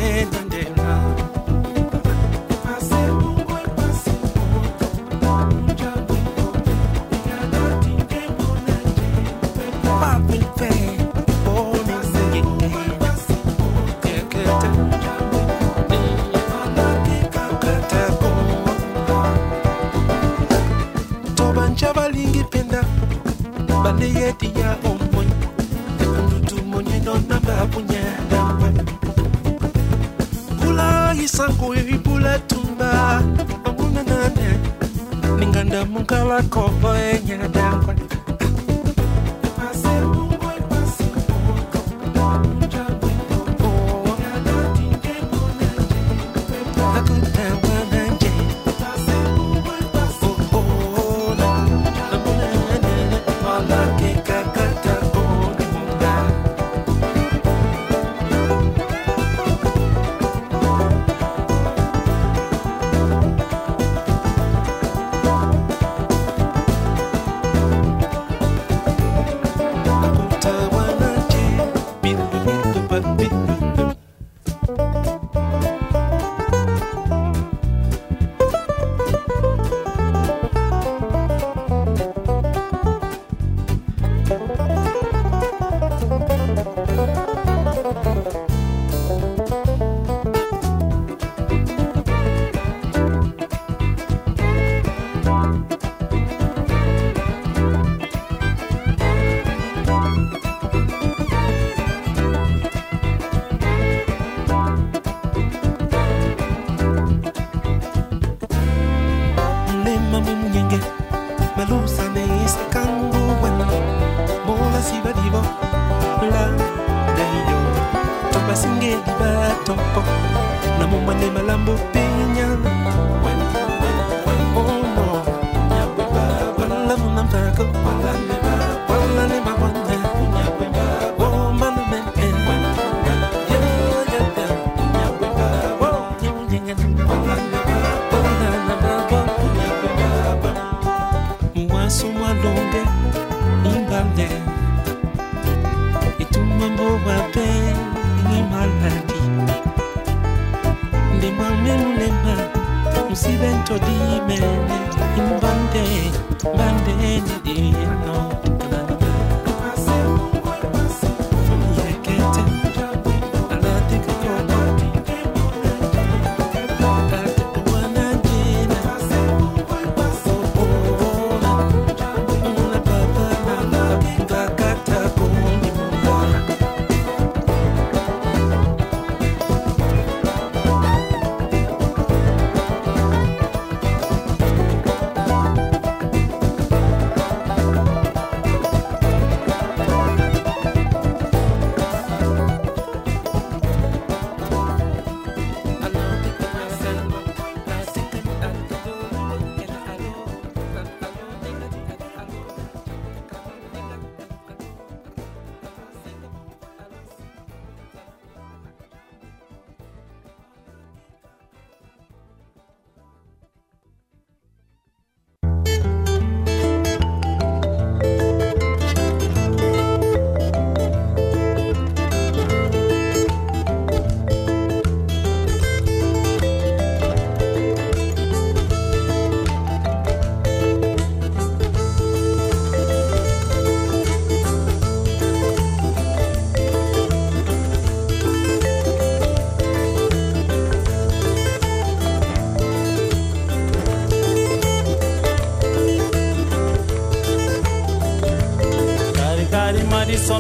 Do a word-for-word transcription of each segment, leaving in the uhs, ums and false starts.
Madison,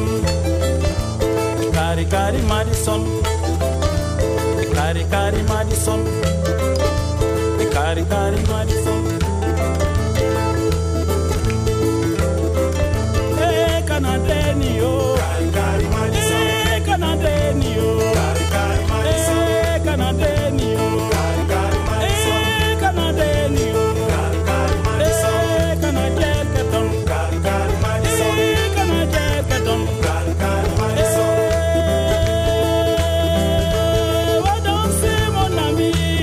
Cari Cari Madison, Cari Cari Madison, Cari Cari Madison. Eh, Canadenio, Cari Cari Madison, eh, Canadenio, Cari Cari Madison, eh, Canadenio, Cari Cari Madison, eh, Canadenio, Cari Cari Madison, eh, Canadenio, Cari Cari Madison, eh, Canadenio, Cari Cari Madison. Eh, what don't say mon ami?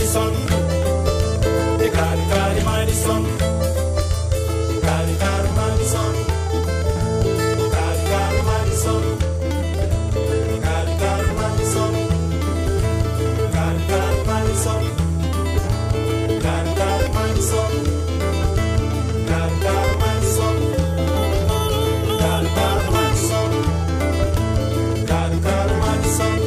Madison. The Cali Cali Madison. The Cali Cali Madison. The Cali Cali Madison. The Cali Cali Madison. The Cali Cali Madison. The Cali Cali Madison. The Cali Cali Madison. The Cali Cali Madison. Cali Cali Madison.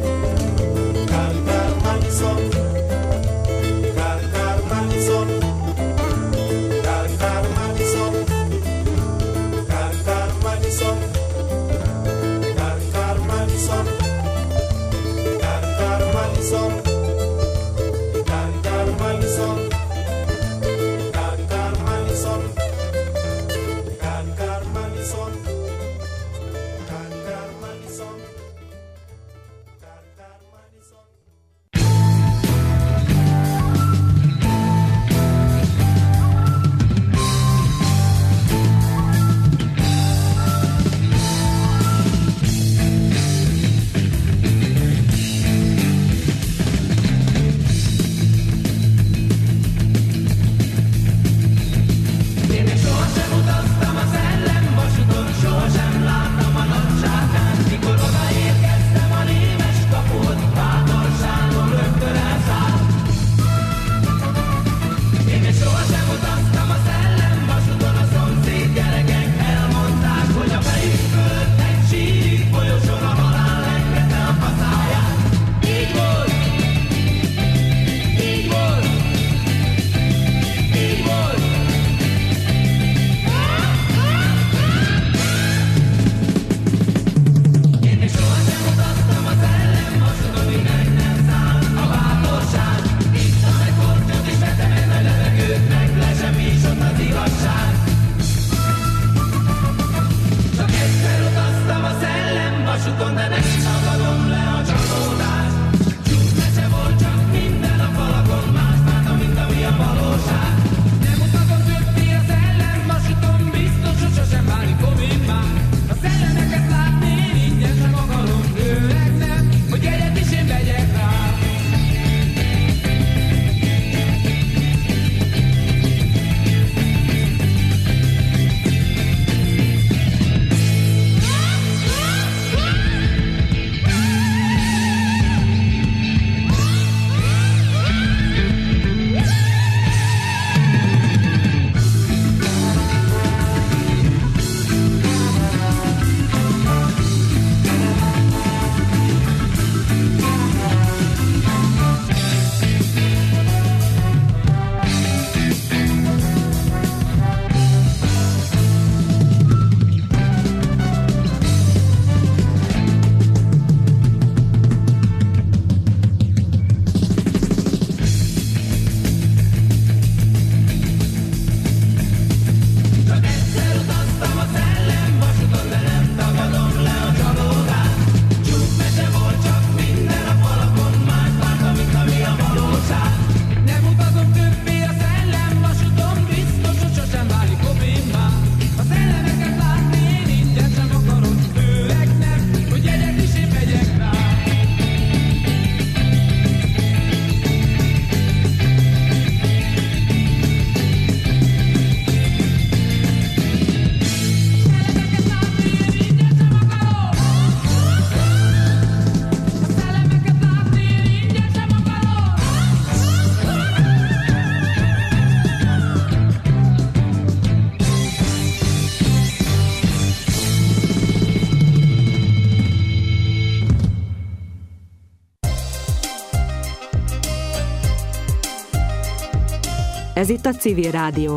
Ez itt a Civil Rádió.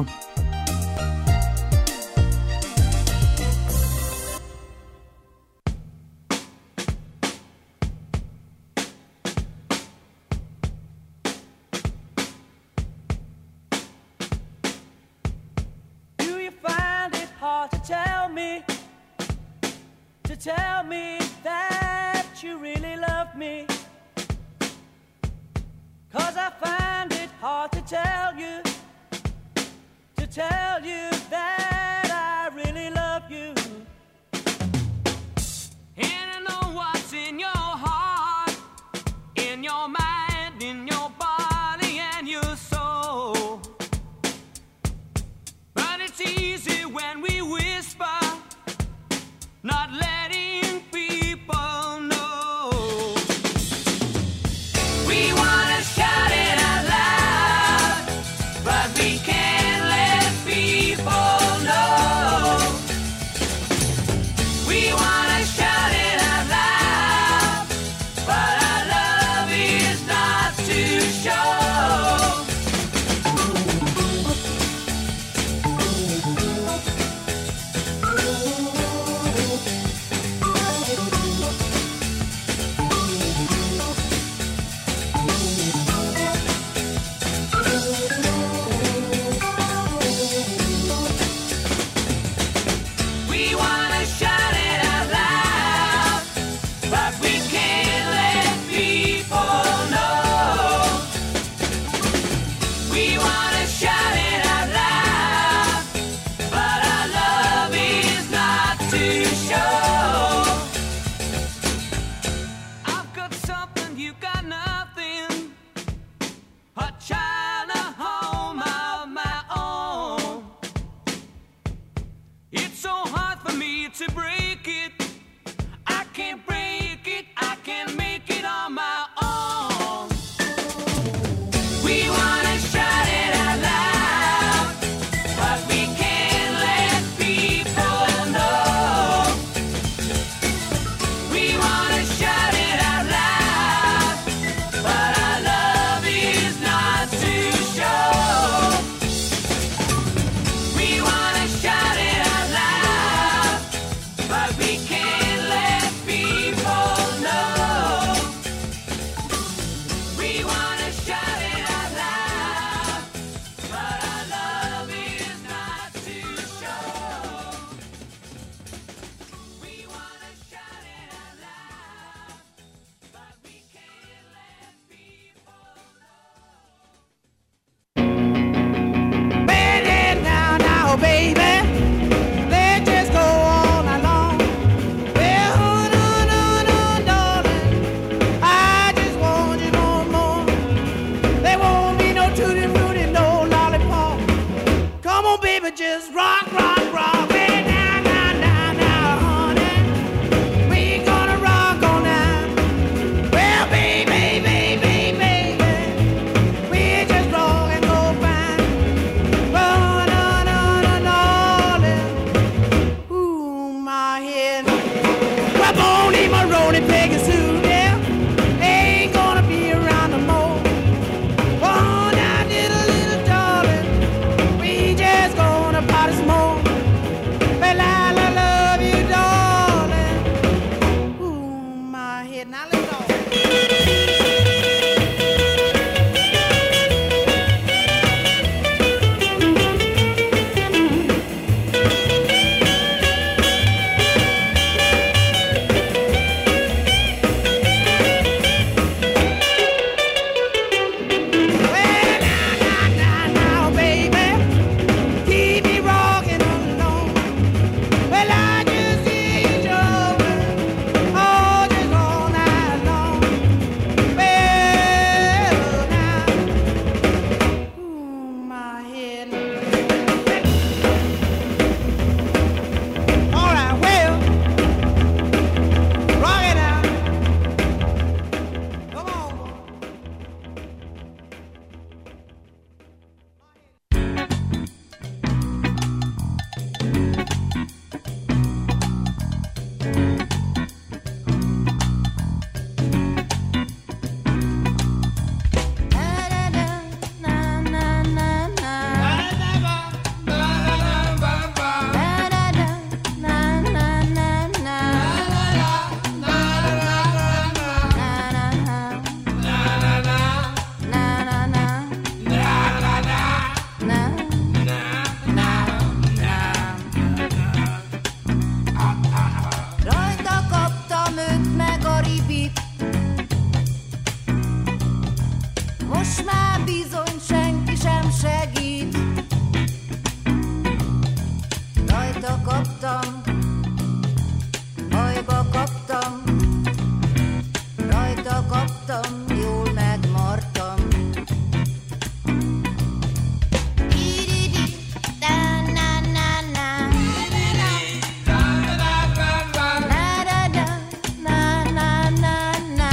Tell me that you really love me, 'cause I find it hard to tell you, to tell you that I really love you. And I know what's in your heart, in your mind, in your body. just rock, rock, rock. Way down, down, down, down, honey. We gonna rock all night. Well, baby, baby, baby, we just rock and go fine. Run, on, on, on, darling. Ooh, my head. Well, Boney, Maroney, Peggy Sue, yeah. They ain't gonna be around no more. Oh, now, little, little darling, we just gonna party some more. Well, I love you, darling. Ooh, my head. Now, let's go. Well, now, now, now, now, baby, keep me rocking along. Well, I just see you jumping, oh, just all night long. Well, now, ooh, my head. All right, well, rock it out. Come on. Rajta kaptam őt meg a ribit. Most már bizony senki sem segít. Rajta kaptam, bajba kaptam. Rajta kaptam, jól megmartam. Di-di-di, da-na-na-na. Na-da-da, na-na-na-na.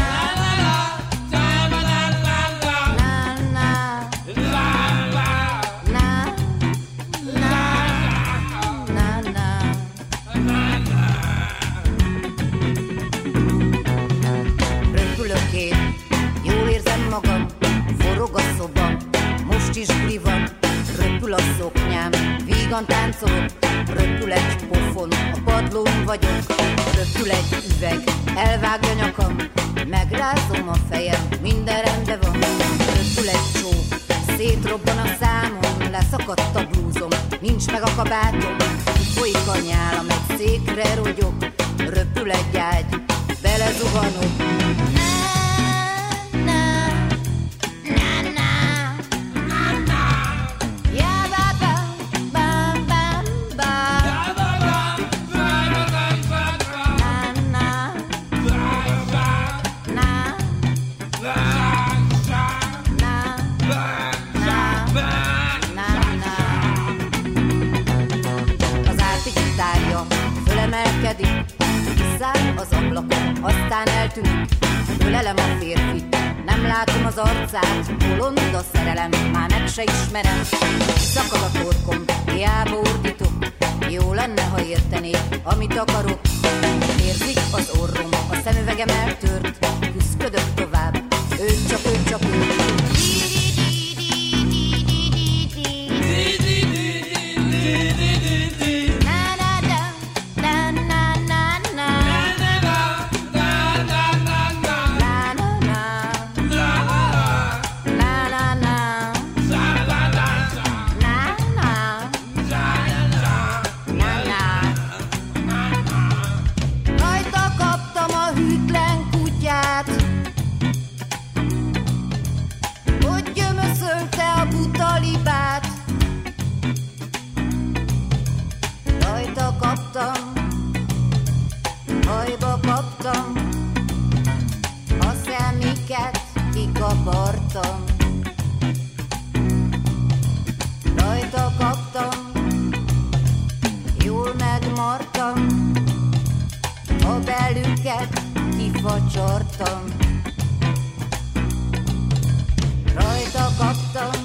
Röpülök én, jól érzem magam, forog a szoba, most is buli van. Röpül a szoknyám, vígan táncolok, röpül egy pofon, a padlón vagyok. Röpül egy üveg, elvágja nyakam, megrázom a fejem, minden rendben van. Röpül egy csók, szétrobban a számom, leszakadt a blúzom, nincs meg a kabátom. Folyik a nyálam, egy székre rogyok, röpül egy ágy, belezuhanok. Na, na, na, na. Ja, ba, ba, bam, bam, bam. Na, na. Na. Az árti gitárja fölemelkedik, kiszáll az ablakon, aztán eltűnik. Ölelem a férfit, nem látom az arcát, bolond a szerelem, már meg se ismerem. Szakad a torkom, hiába ordítok, jó lenne, ha értenék, amit akarok. Érzik az orrom, a szemüvegem eltört, küszködök tovább, ő csak, ő csak, ő. Rajta kaptam a hűtlen kutyát. csortam, rajta kaptam,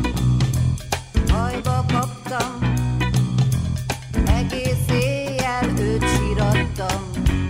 hajba kaptam, egész éjjel őt sírattam.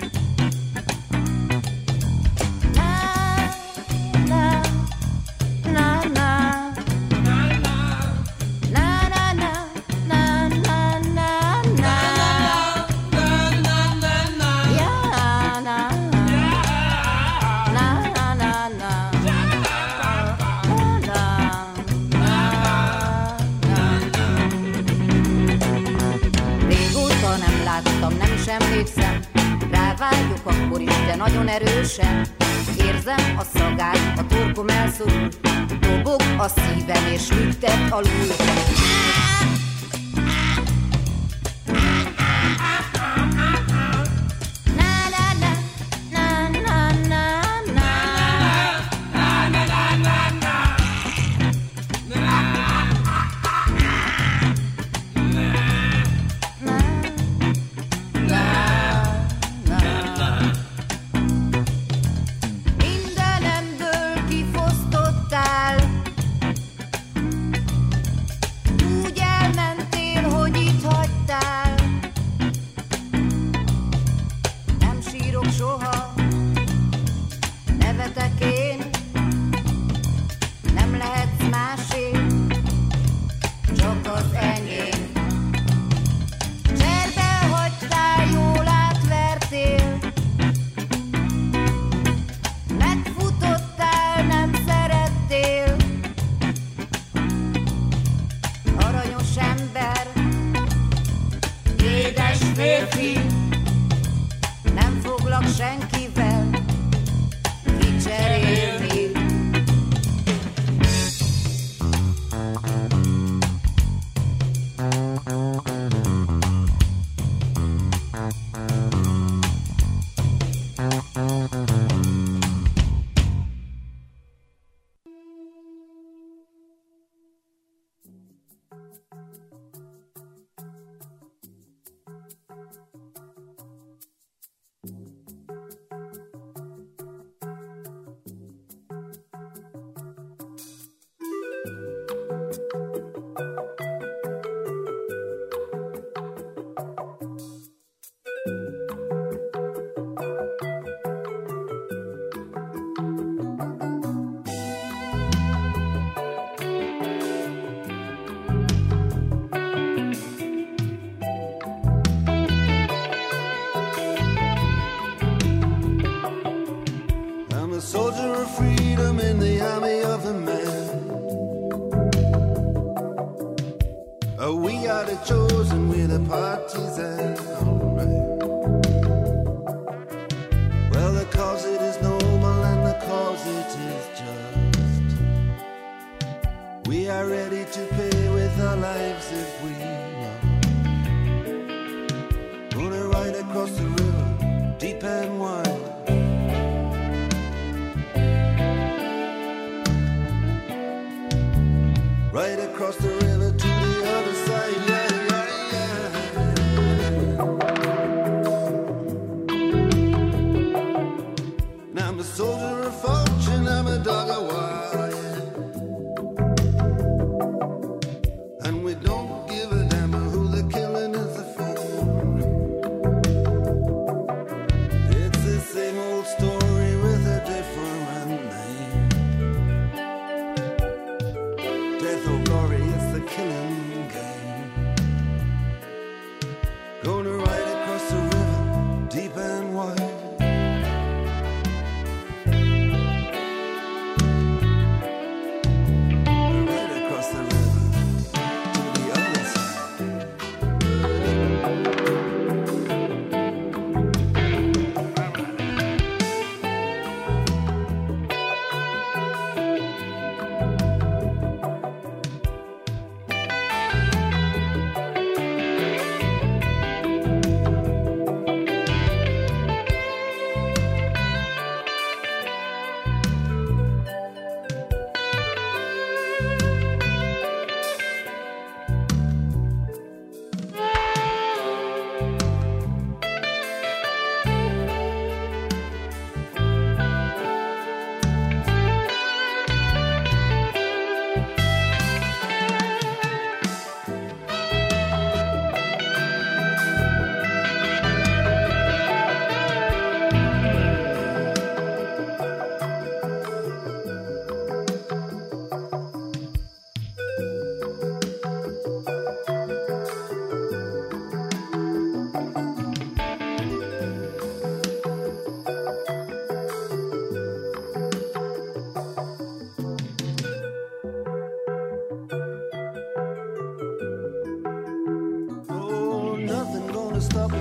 Emlékszem, rávágyok akkor is, de nagyon erősen. Érzem a szagát, a torkom elszorul, dobog a szívem és lüktet alul.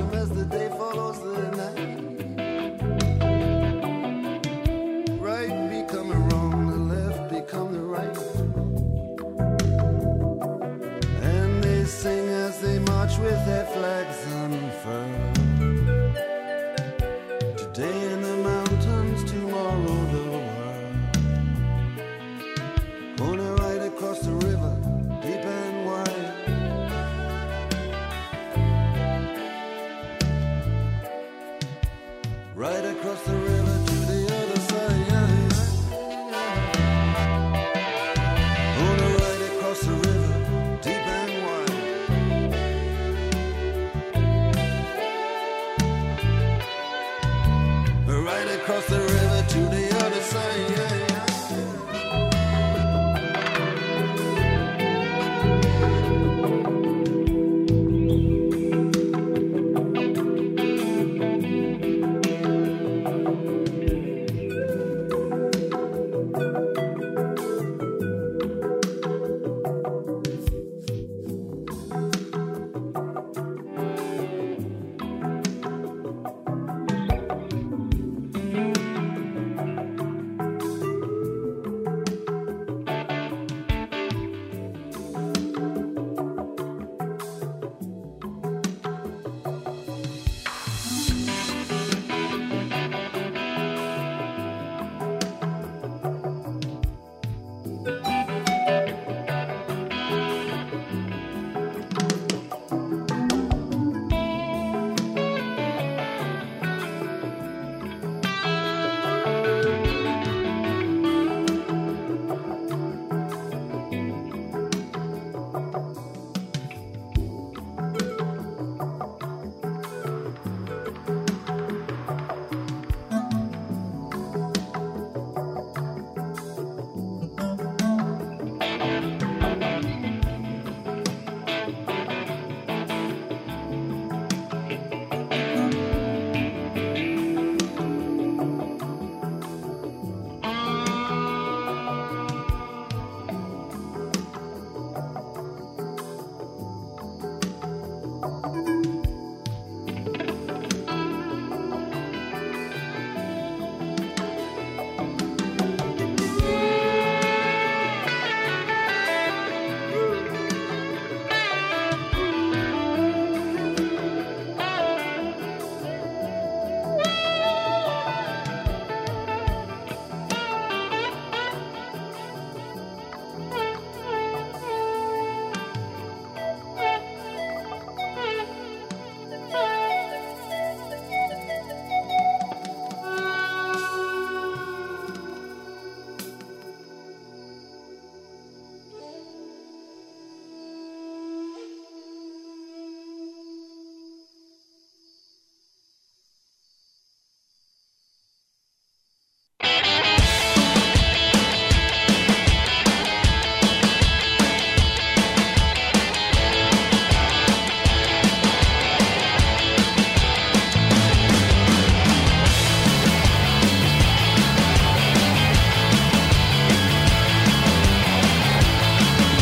time as the day follows the night. Right becoming wrong, the left become the right. And they sing as they march with their flags unfurled. Today